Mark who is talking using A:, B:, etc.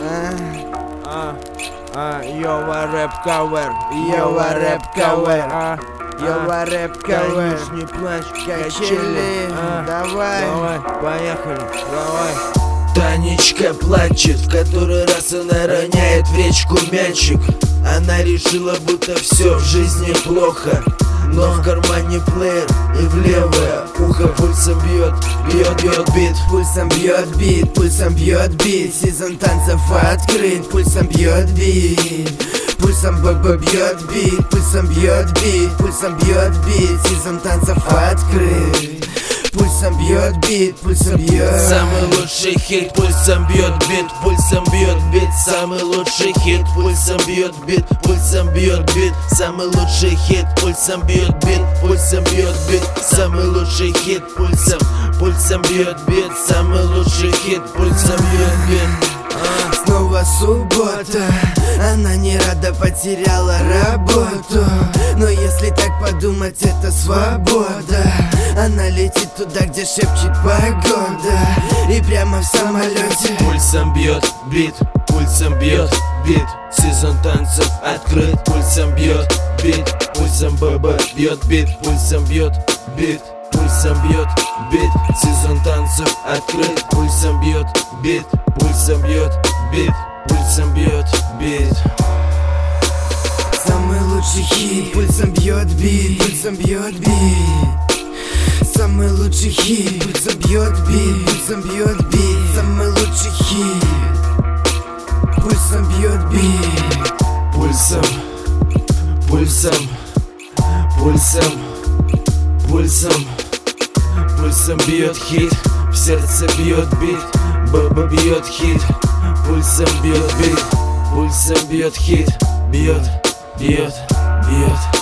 A: Йова рэп кавер, Йова рэп кавер, Йова рэп кавер. Не плачь, качели, давай, поехали, давай. Танечка плачет, в который раз она роняет в речку мячик. Она решила, будто все в жизни плохо, но в кармане плеер и в левое ухо пульсом бьет бит. Пульсом бьет бит, пульсом бьет бит. Сезон танцев открыт, пульсом бьет бит. Пульсом бьет бит, пульсом бьет бит, пульсом бьет бит. Сезон танцев открыт. Пульсом бьет бит, пульсом бьет. Самый лучший хит, пульсом бьет бит, пульсом бьет бит. Самый лучший хит, пульсом бьет бит, пульсом бьет бит. Самый лучший хит, пульсом бьет бит, пульсом бьет бит. Самый лучший хит, пульсом бьет бит. Самый лучший хит, пульсом бьет бит. Снова суббота, она не рада, потеряла работу. Но если так подумать, это свобода. Она летит туда, где шепчет погода, и прямо в самолете пульсом бьет бит, пульсом бьет бит. Сезон танцев открыт, пульсом бьет бит, пульсом бьет бит, пульсом бьет бит, пульсом бьет бит. Сезон танцев открыт, пульсом бьет бит, пульсом бьет бит, пульсом бьет бит. Самый лучший хит, пульсом бьет бит, пульсом бьет бит. Самый лучший хит, пульсом бьет бит, пульсом бьет бит. Самый лучший хит, пульсом бьет бит. Пульсом, пульсом, пульсом, пульсом, пульсом бьет хит, в сердце бьет бит, бьет хит. Пульсом бьет бит, пульсом бьет хит, бьет, бьет, бьет.